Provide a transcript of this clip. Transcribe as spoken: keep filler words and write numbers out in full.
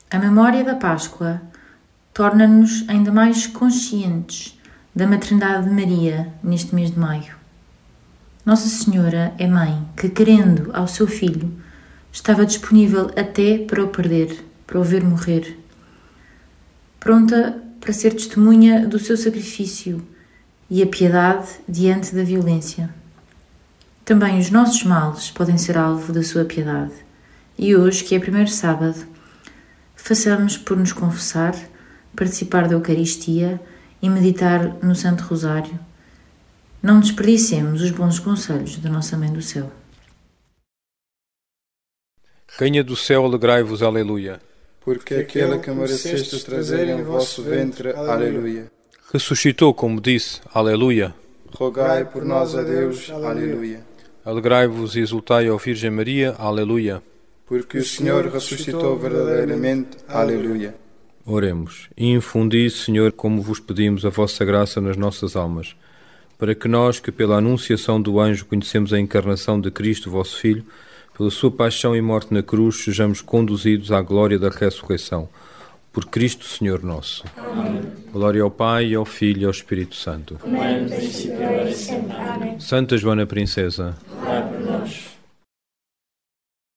A memória da Páscoa torna-nos ainda mais conscientes da maternidade de Maria neste mês de maio. Nossa Senhora é mãe que, querendo ao seu filho, estava disponível até para o perder, para o ver morrer, pronta para ser testemunha do seu sacrifício e a piedade diante da violência. Também os nossos males podem ser alvo da sua piedade. E hoje, que é primeiro sábado, façamos por nos confessar, participar da Eucaristia e meditar no Santo Rosário. Não desperdicemos os bons conselhos da nossa Mãe do Céu. Rainha do céu, alegrai-vos, aleluia. Porque aquele que mereceste trazer em vosso ventre, aleluia. Ressuscitou, como disse, aleluia. Rogai por nós a Deus, aleluia. Alegrai-vos e exultai, ó Virgem Maria, aleluia. Porque o Senhor ressuscitou verdadeiramente, aleluia. Oremos. E infundi, Senhor, como vos pedimos, a vossa graça nas nossas almas, para que nós, que pela anunciação do anjo conhecemos a encarnação de Cristo, vosso Filho, pela sua paixão e morte na cruz, sejamos conduzidos à glória da ressurreição. Por Cristo, Senhor nosso. Amém. Glória ao Pai, ao Filho e ao Espírito Santo. Como é no princípio, agora e sempre. Amém. Santa Joana Princesa,